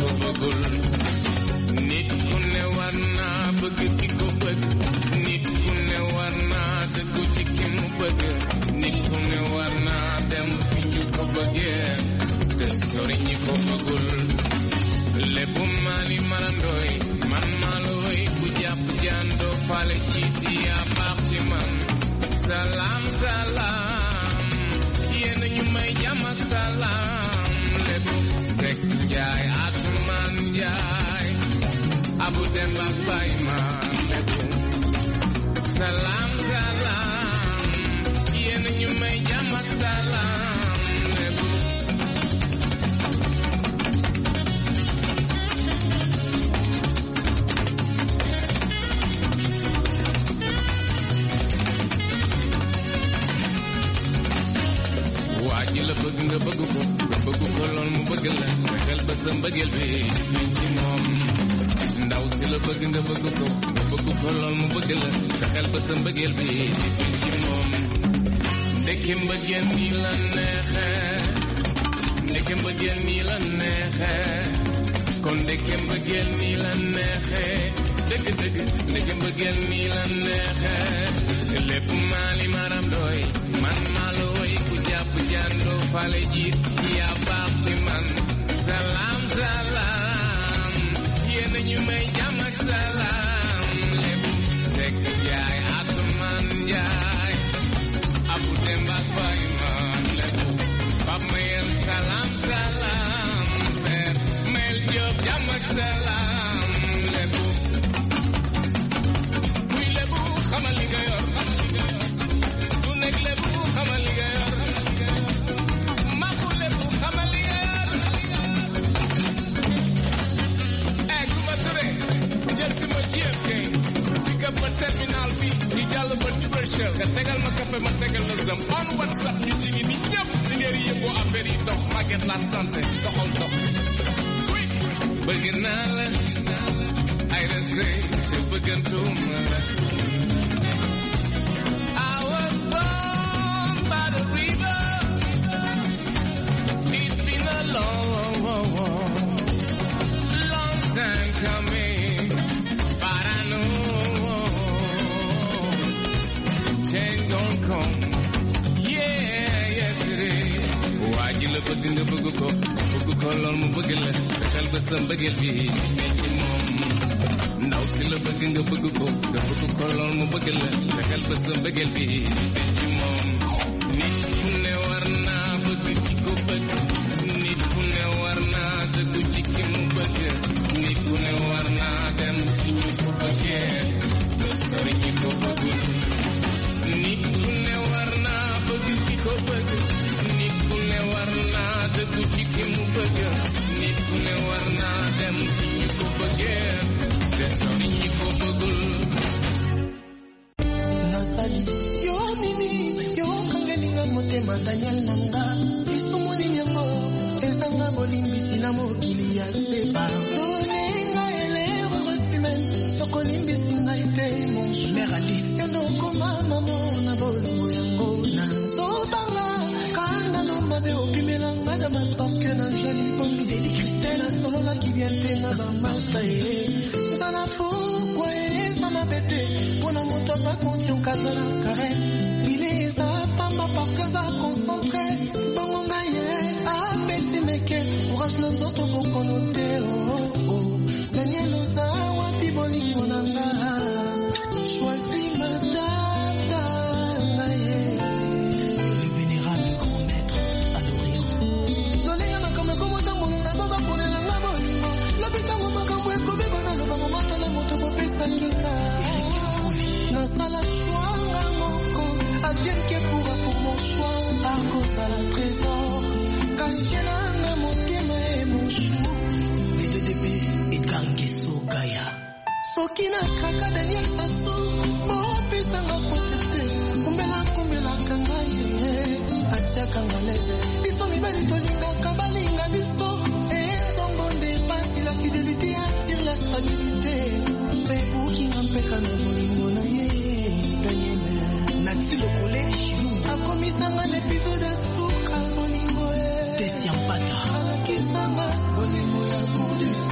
ko bëggul nit ku ne war naa bëgg ki ko bëgg nit ku ne war naa dëggu ci ki mu bëgg nit ku ne war naa dem fi ñu ko bëggee te sori ñi ko bëggul lépp maali marandooy man maalooy ku jàpp jàndoo faale jiiti yaa baax ci man salaam salaam yéen ñu may jàmm ak salaam lépp Sekk Njaay Atumaan Njaay Abu Dem ak Baay ma lépp salaam salaam yéen ñu may jàmm ak salaam lépp waaji la bëgg nga bëgg ko lool mu bëgg la fexeel ba sa mbëggeel bi fii ci moom ndaw si la bëgg nga bëgg ko lool mu bëgg la fexeel ba sa mbëggeel bi fii ci moom ndeke mbëggeel nii la neexe ndeke mbëggeel nii la neexe kon ndeke mbëggeel nii la neexe dëgg dëgg ndeke mbëggeel nii la neexe lépp maali maram doy man maalooy ku jàpp jàndoo fale jiit yaa baax ci man salaam salaam yéen ñu may jàmm ak salaam lépp Sekk Njaay Atumaan Njaay Abu Dem ak Baay ma lépp Pap Mayel salaam salaam Mel Jóob jàmm ak salaam lépp kuy lépp xamal li nga yor du nekk lépp xamal li nga yor maxu lépp xamal li nga yor Kumba Ture jël si ma GFK pick up ma terminal bi di jàll ba Liberchel nga tegal ma café ma tegal la zam on WhatsApp ñu jigi ni ñëpp di ngeen yëgoo affaire yi dox Maguette la santé doxal dox bëgg naa la ay resey te bëggantuma la I was born by the river. It's been a long time coming, but I know change gon' come. Yeah, yes it is. Waaji la bëgg nga bëgg ko lool mu bëgg la fexeel ba sa mbëggeel bi ci moom ndaw si la bëgg nga bëgg ko lool mu bëgg la fexeel ba sa mbëggeel bi ci moom nit ku ne war naa bëgg ci ko bëgg nit ku ne war naa dëggu ci ki mu bëgg nit ku ne war naa dem ci ñu ko bëggee te sori ñi ko bëggul nit ku ne war naa bëgg ci ko bëgg nit ku ne war naa dëggu ci ki mu bëgg nit ku ne war naa dem ci ñu ko bëggee te sori ñi ko bëggul yo mimi yo kangelinga motema Daniel nanga isumuni nyango ezanga bolimbisi na mokili ya sepa donenga elero rotimen sokolimbisi na ite mon mère Alice enokoma mamo na bolingo yango na sobanga kanda no mabe opimelanga na mapaske na jali pongi de Christelle solo la qui vient de na masaye sana pourquoi sana bete pona moto pa conscient kazala caresse il est à femme parce que ça concentré bon ngaye a bete meke courage nos autres pour connoter oh Daniel osa wa biboli monanga choisis ma data ngaye le vénérable grand maître Adorien Zolenga makama komo tambola na baba pona na ngabolingo lobita mo makambo ekobe bana lo bango masala moto popesta kinga nasala choix moko advienne que pourra pour mon choix à cause à la trésor kasiena na motema e mon chou DDB Edgar Ngeso Gaya soki na kaka Daniel Sassou mopesa nga potete kumbela kanga ye atia kanga leze biso mibali tolingaka balinga biso ezongonde pasi la fidélité attire la stabilité c'est pour qui n'empêche na bolingo na ye Daniel Nati le collège akomisanga l'épisode suka bolingo Tessian Pata akisanga bolingo ya kudu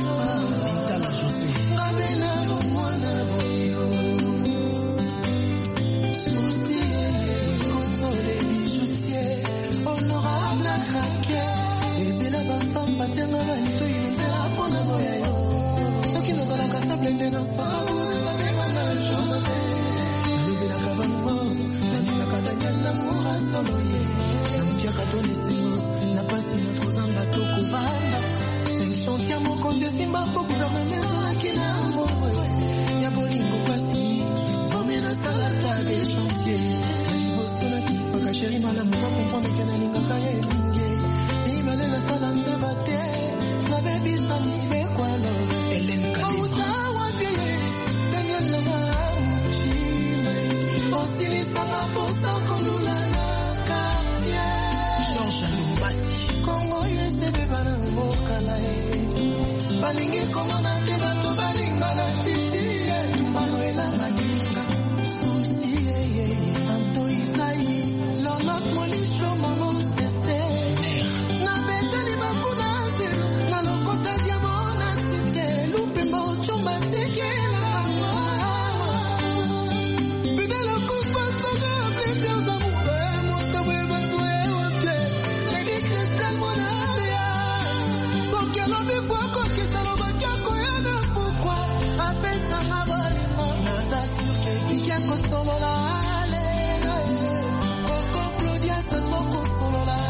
pour gouvernement qui n'a pas y'a bolingo pasi formé na salata des chantiers bosona qui pas chérie mala mo comprendre que na linga kaye mingi ni mala la salam de baté na baby sami be kwalo Hélène Kalema utawa vie Daniel Namachi osili sala posta kolula na kapie Georges Lumbasi Kongo yeste be bana mbokala balingi komona te bato balinga na titi tumbaloela madinga susi anto isai lolot molisho mamo sese na beteli bakuna te na lokota diamona sete lupe mbochumba tekela bidela kufa soga plesio za mube moto beba soe pe lady Crystal Monaria sokia lobi fuako kisalo bakako yana fukwa apesa mabalimo naza suke kiyako solo la Coco Claudia se smoke solo la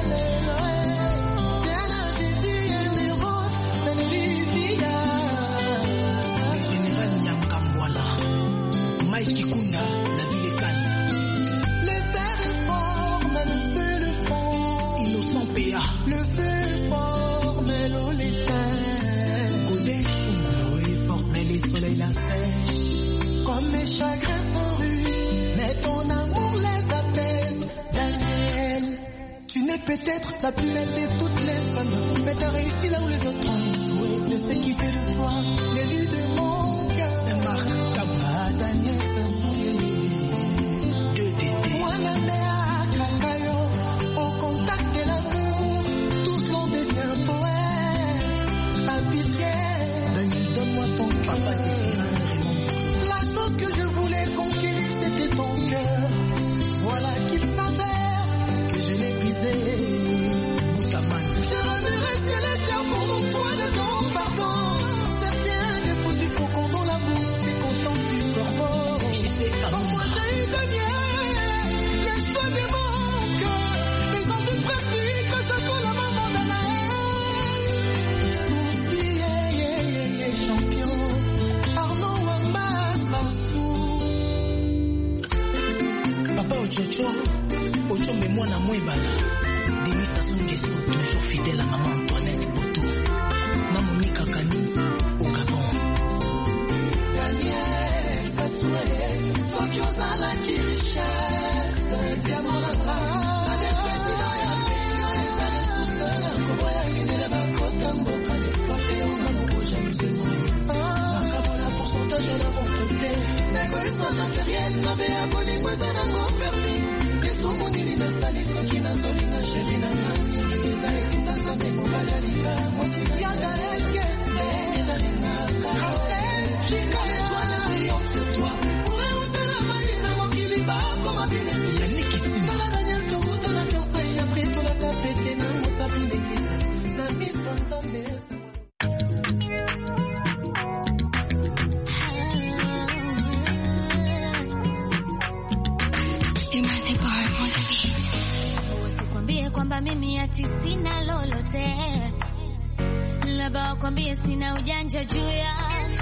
Diana Vivi et les roses de l'Olivia le général Nyankambwala Mike Kunda la ville calme le fer est fort mais le feu le fond innocent PA le feu est fort mais l'eau l'éteint Kodesh l'eau est forte mais les soleils la sèchent comme mes chagrins sont rues mais ton amour les apaise Daniel tu n'es peut-être la plus belle de toutes les femmes mais t'as réussi là où les autres ont échoué c'est ce qui fait de toi l'élu de mon cœur c'est Marc Kaba Daniel moi la mère Kakayo au contact de l'amour tous l'on devient poète à pitié Daniel donne-moi ton papa la chose que je voulais conquérir c'était ton cœur voilà qu'il s'avère que je l'ai brisé Boutaman je remerai ciel et terre pour mon point de ton pardon certains défauts du faucon dans la bouche c'est content du corbeau moi j'ai eu Daniel les choix de mon cœur ils ont tout préféré que ce soit la maman d'Anaël souci champion Arnaud Wamba Papa Ochocho, Ochombe Mwana Mwebala, Denis Sassou Nguesso, toujours fidèle à maman Antoinette Boto, Maman Mika Kani, au Gabon. Daniel Sassou, Fokiosa la qui richesse, Diamant la bras, la président et la fille, les années sous seul, Koboya qui ne lève à côté, Mboka, l'exploité, on va nous bouger, nous Makabona pourcentage de la montrité, l'égoïsme matériel, ma bé abonné, moi d'un amour permis. Les soumounini na sali, soki na zoli na chéri na nani. Les aïtis na sante mobali à l'hiver, moi si na yanga l'elkeste, et na linga karosesse, chika les doigts la brillante de toi. Pour remonter la maille, na mokili ba, comme a bien essayé. Nikiti, na la Daniel Torouta, na fiançaille, après tout la tapete, na motapine d'église, na miss Fantambe. Kwamba mimi ati sina lolote, labda wakwambie sina ujanja juu ya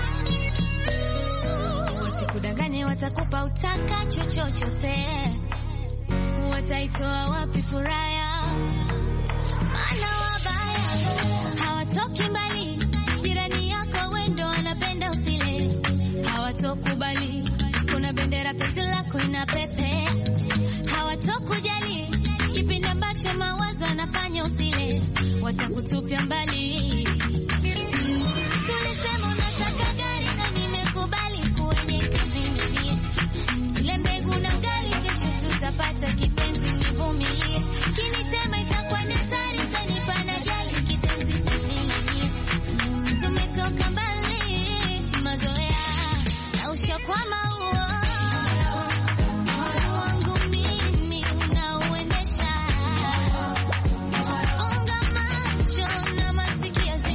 wasikudanganye, watakupa utakacho chochote, wataitoa wapi furaha? Maana wabaya hawatoki mbali, jirani yako wendo anapenda usile, hawatokubali kuna bendera pete lako ina pepe, hawatokujali kipindi ambacho mawazo anafanya usile, watakutupia mbali. Tulisema unataka gari na nimekubali kwenye kazini, tule mbegu na ugali, kesho tutapata kipenzi, nivumilie. Kinitema itakuwa ni hatari, tanipa na jali kitenzi nini. Tumetoka mbali, mazoea na ushakwama huo masikio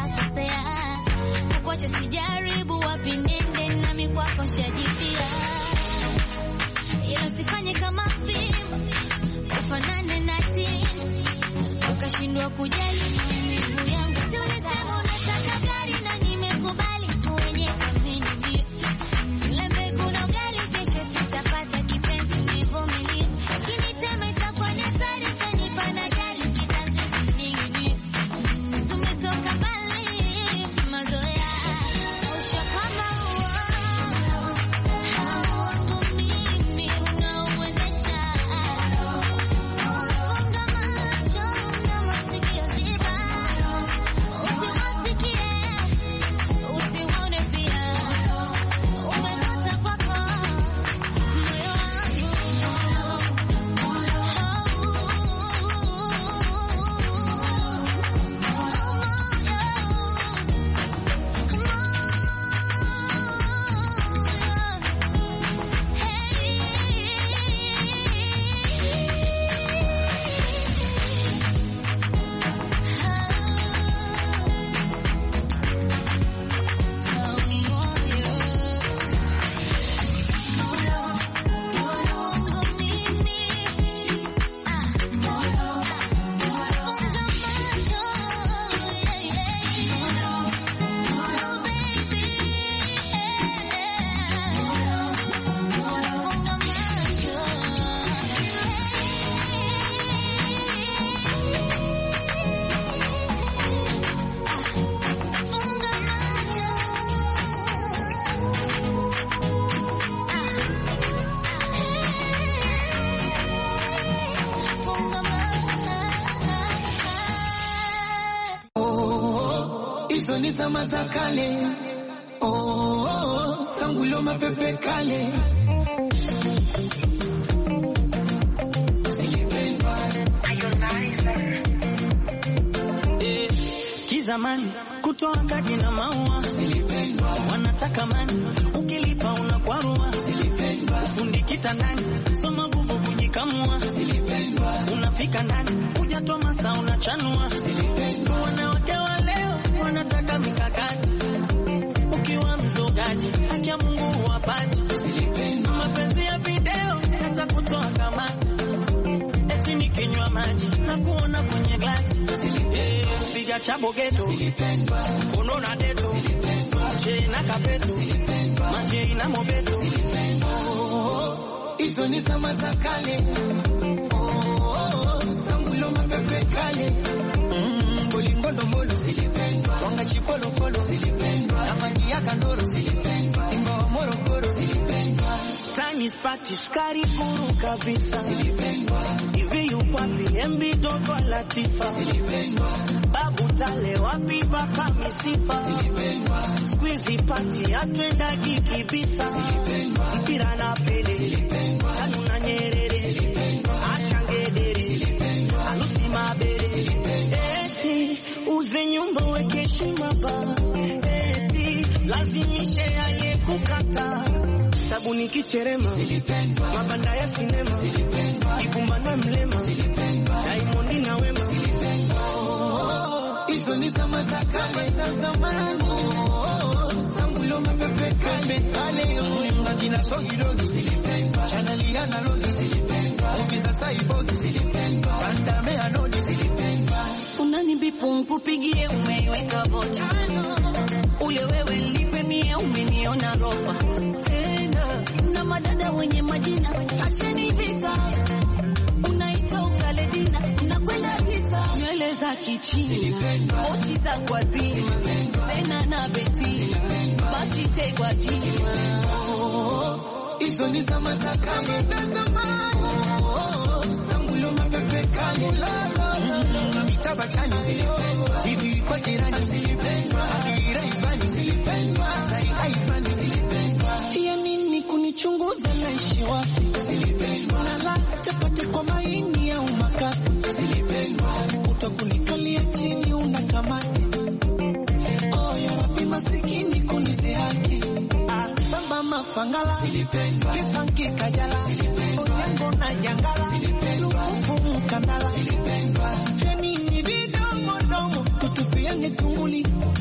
nitakosea. Kukuacha sijaribu wapi nende nami kwako shajipia. Ila usifanye kama fimbo ufanane na tini ukashindwa kujali maumivu yangu. Tulisema unataka gari na nimekubali kwenye kamini. Tule mbegu na ugali kesho tutapata kipenzi nivumilie. Kinitema itakuwa ni hatari tanipa na jali kitanzi kinini. Sisi tumetoka mbali mazoea ushapamba wangu mimi unaoendesha. Funga macho na masikio ziba usiwasikie usiwaone pia umegota kwako moyo wangu. Hizo ni zama za kale. Sangulo mapepe kale. Kizamani kutoa kadi na maua wanataka mani ukilipa unakwarua. Fundi kitandani soma nguvu kujikamua. Unafika ndani hujatoa masaa unachanua. Wanawake wa leo wanataka mikakati. Ukiwa mzogaji haki ya Mungu wapati. Mapenzi ya video yatakutoa kamasi. Eti nikinywa maji na kuona kwenye glasi. Kupiga chabo geto kono na deto je na kapeto maji na mobeto. Hizo ni zama za kale. Sangulo mapepe kale. Bolingondo molo silipendwa. Wanga chipolo polo silipendwa. Amani ya kandoro silipendwa. Ingo morogoro silipendwa. Tiny spati skari kuru kabisa silipendwa. Hivi yupapi embi dogo latifa silipendwa. Babu tale wapi paka misifa silipendwa. Squeezy party atwenda kikibisa silipendwa. Mpira na pele silipendwa. Tanu na Nyerere silipendwa. Achangedere silipendwa. Alusi mabere silipendwa. Eti uze nyumba weke heshima ba. Eti lazimishe aliyekukata. Sabuni kicherema silipendwa. Mabanda ya sinema silipendwa. Ibumba na mlema silipendwa. Diamond na Wema silipendwa. Hizo ni zama za kale za zamani. Sangulo mapepe kale kale. Magina sogi dogi silipendwa. Chanali analogi silipendwa. Ofisa saibogi silipendwa. Kandame anodi silipendwa. unanibipu nkupigie umeiweka vocha. Ule wewe lipe mie umeniona rofa. Tena na madada wenye majina acheni visa. Unaita ukale dina unakwenda tisa. Nywele za kichina mochi za kwa zima. Tena na beti bashite kwa jima. Hizo ni zama za kale za zamani. Sangulo mapepe kale. Mitaba chani silipendwa. TV kwa jirani silipendwa. Akira ifani silipendwa. Sai haifani silipendwa. Ya nini kunichunguza naishi wapi silipendwa. Nala chapati kwa maini au makapi silipendwa. Utakunikalia chini unakamati. Oh ya Rabbi masikini kunisi haki. Bamba mapangala silipendwa. Kipanki kajala silipendwa. Onyango na jangala silipendwa. Lukufu mkandala silipendwa. Cheni ni vidomo domo tutupiane tunguli.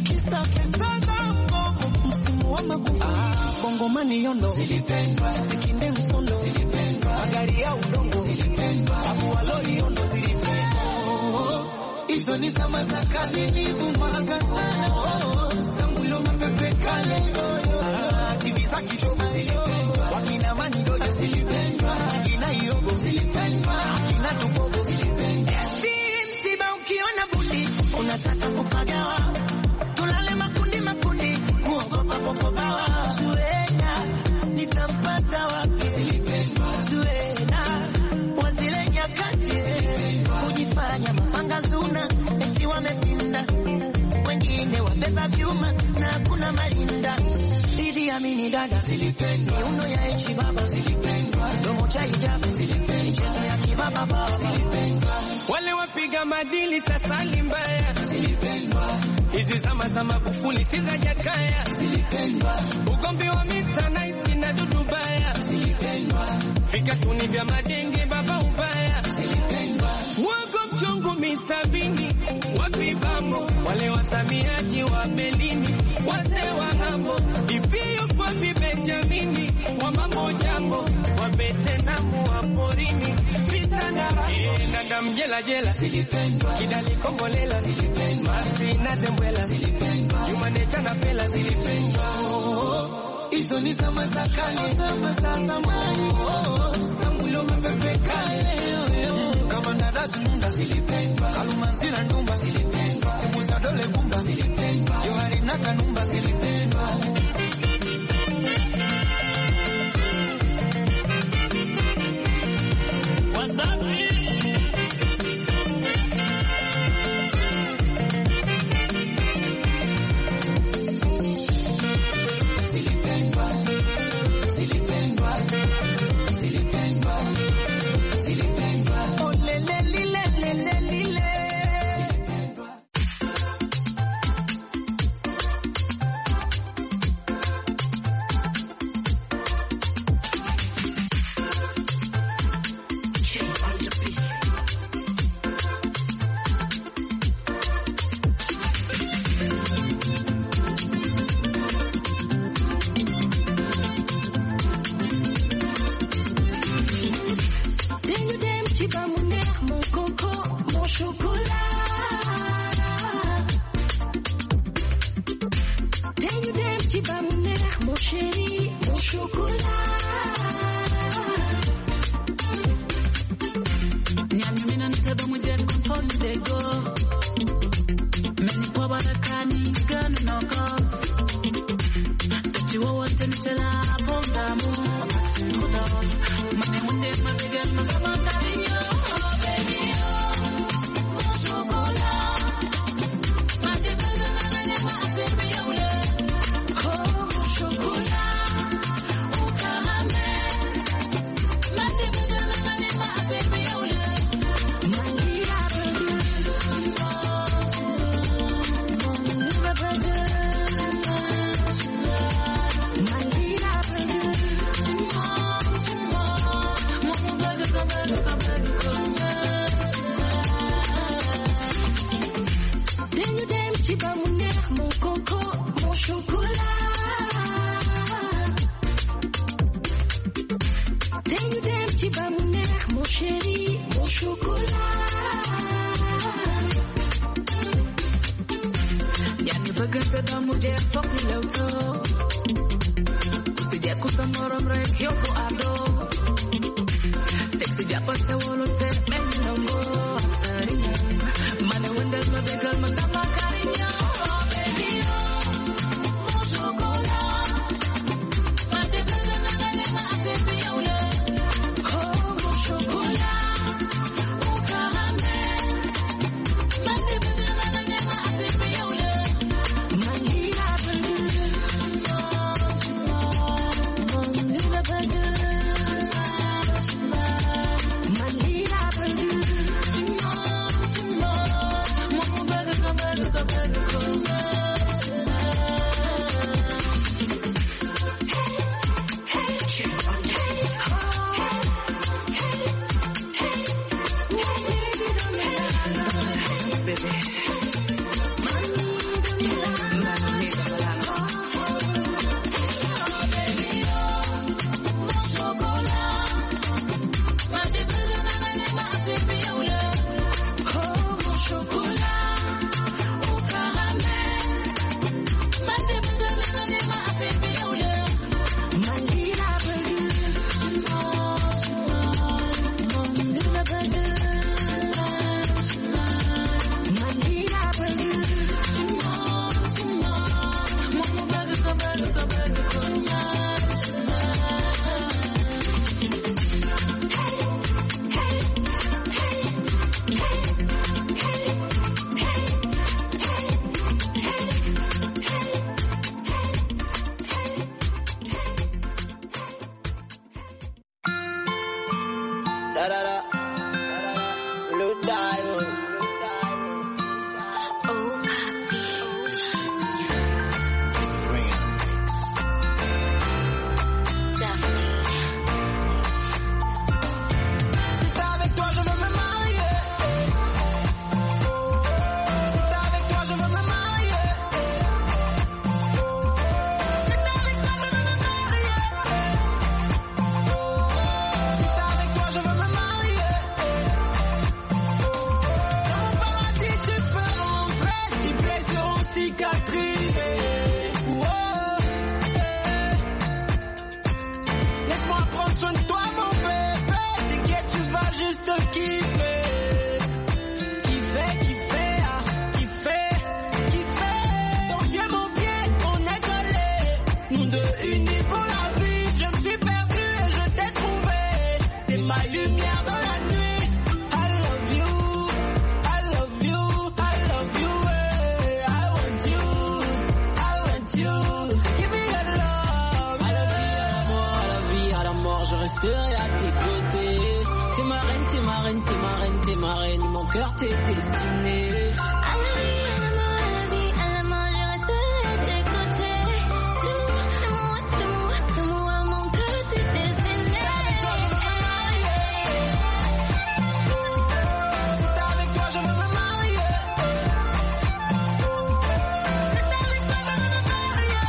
Bongo mani yondo zilipendwa, sikinde msondo zilipendwa, magari ya udongo zilipendwa, abu waloi yondo zilipendwa. Hizo ni zama za kale nilivumaga sana, sangulo mapepe kale, TV za kichogo zilipendwa, wakina mani doja zilipendwa, wakina iyogo zilipendwa, wakina tupogo zilipendwa. Msiba ukiona bundi unataka kupagawa, tulale makundi makundi kuogopa popobawa. Zuena nitampata wapi? Zuena wazile nyakati kujifanya mapanga zuna eti wamepinda, wengine wabeba vyuma na kuna malinda. Didi amini dada zilipendwa, miuno ya echi baba zilipendwa, domo cha hijabu zilipendwa, michezo ya kibaba baba zilipendwa, wale wapiga madili sasa limbaya zilipendwa. Hizi zama za Magufuli si za Jakaya zilipendwa, ugombi wa Mr. Nice na Dudu Baya zilipendwa, fika tuni vya madenge baba ubaya zilipendwa, wago mchungu Mr. Bini wapi bambo, wale wasamiaji wa melini wase wa ngambo, ifiyo kwa Benjamini wa mambo jambo, wabete namu wa porini vitandara, nanda mjela jela zilipendwa, kidali kombolela zilipendwa, masi na zembwela zilipendwa, yumanecha na pela zilipendwa. Hizo ni zama za kale, zama za zamani, sangulo mapepe kale, kama ndadasi nunda zilipendwa, kalumanzira ndumba zilipendwa, simuza dole gumba zilipendwa, yohari na kanumba zilipendwa. Blue Diamond. Mon cœur t'est destiné. À la vie, à la mort, je resterai à tes côtés. De moi, mon cœur t'est destiné. Si t'es avec toi, je veux me marier. Si t'es avec toi, je veux me marier.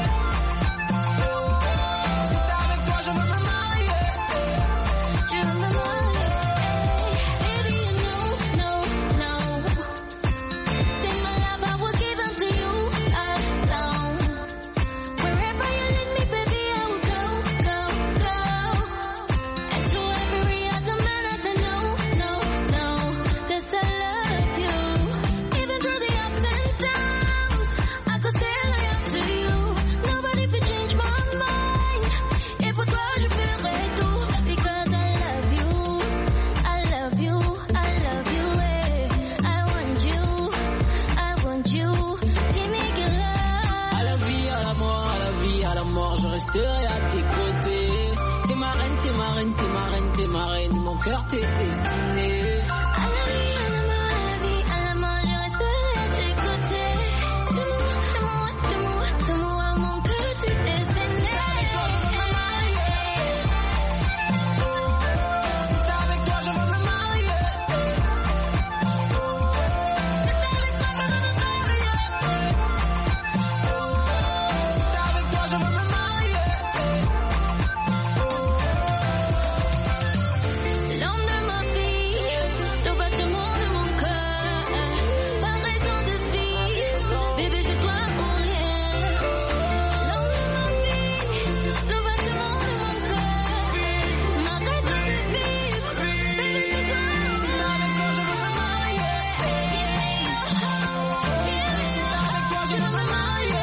Si t'es avec toi, je veux me marier. Je veux me marier. Baby, you know, no. Say my love, I will give unto you alone. Wherever you lead me, baby, I will go. And to every other man, I say no. 'Cause I love you. Even through the ups and downs, I could stay loyal to you. Nobody could change my mind. Et pour toi, je ferai tout. Because I love you. I love you. I want you. Give me good love. À la vie, à la mort, je resterai à tes côtés. T'es ma reine, mon cœur t'est destiné. À la vie, à la mort, je resterai à tes côtés. De moi, mon cœur t'est destiné. Si t'es avec toi, je veux me marier. Si t'es avec toi, je veux me marier. L'homme de ma vie, le battement de mon cœur. Pas raison de vivre, bébé, c'est toi pour rien. L'homme de ma vie, le battement de mon cœur. Ma raison de vivre, bébé, c'est toi. Si t'es avec toi, je veux me marier. Si t'es avec toi, je veux me marier. Si t'es avec toi, je veux me marier.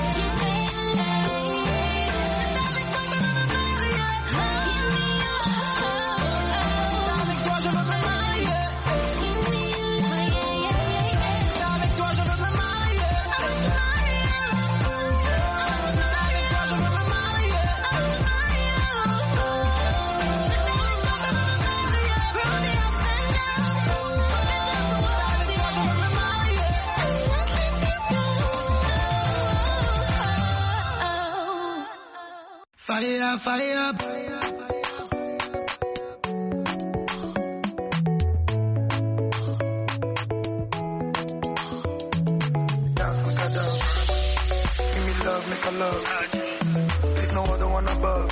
Fire. Give me love, make a love. There's no other one above.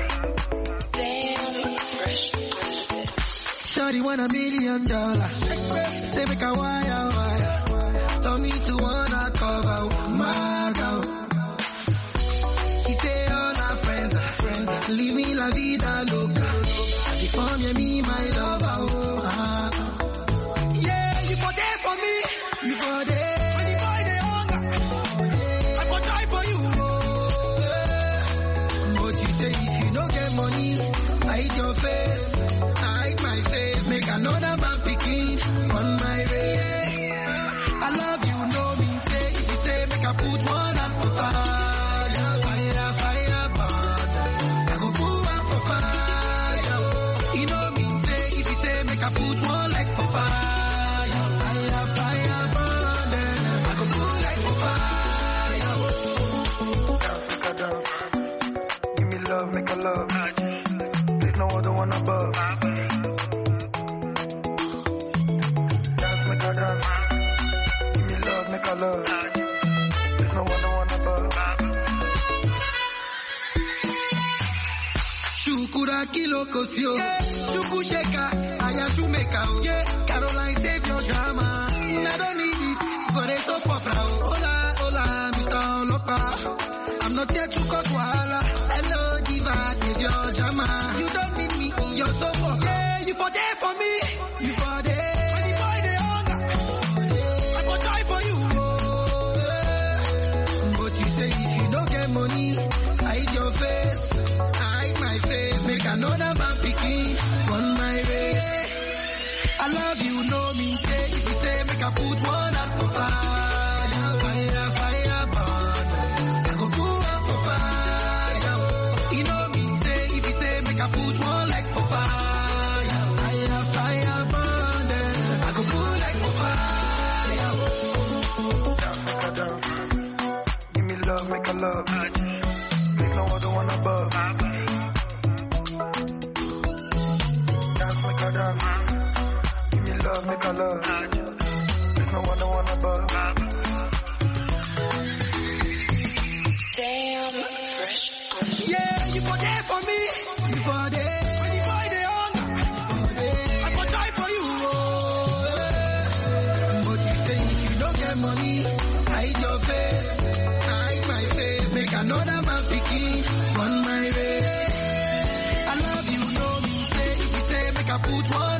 Shawty want $1 million. Say make a wire. Tell me to wanna cover my girl. He say all our friends, leave me la vida loca. Before me, my lover. Yeah, you for there for me. You for there. When the boy they hunger, I go die for you. But you say if you don't get money, I hate your face. I hate my face. Make another man picking on my race. I love you, no mean say. If you say make I put one hand for fire, burn. I go put one for fire. You know mean say. There's no one above. Shukura kilo kosio, shuku sheka, ayashumeka, yeah. Caroline save your drama. I don't need it for a soap opera. Hola, hola, Mr. Olopa. I'm not here to cause wahala. Hello, diva, save your drama. You don't need me in your soap opera. Yeah, you for there for me. You for there. When the boy they hunger, I go die for you. Oh, yeah. But you say if you don't get money, hide your face. Hide my face. Make another man picking on my way. I love you, no me say. If you say make I put one out for fire, fire, fire, burn. I go put one for fire. You know me say. If you say make I put one like for fire, fire, fire, burn. I go put like for fire. Down, give me love, make a love. There's no other one above. Dance, make a dance. Love, make a love. There's no one above. Damn, fresh. Yeah, you for there for me. You for there. When the boy they hunger, I go die for you. Oh, yeah. But you say if you don't get money, hide your face. Hide my face. Make another man picking on my way. I love you, know me say. If you say make I put one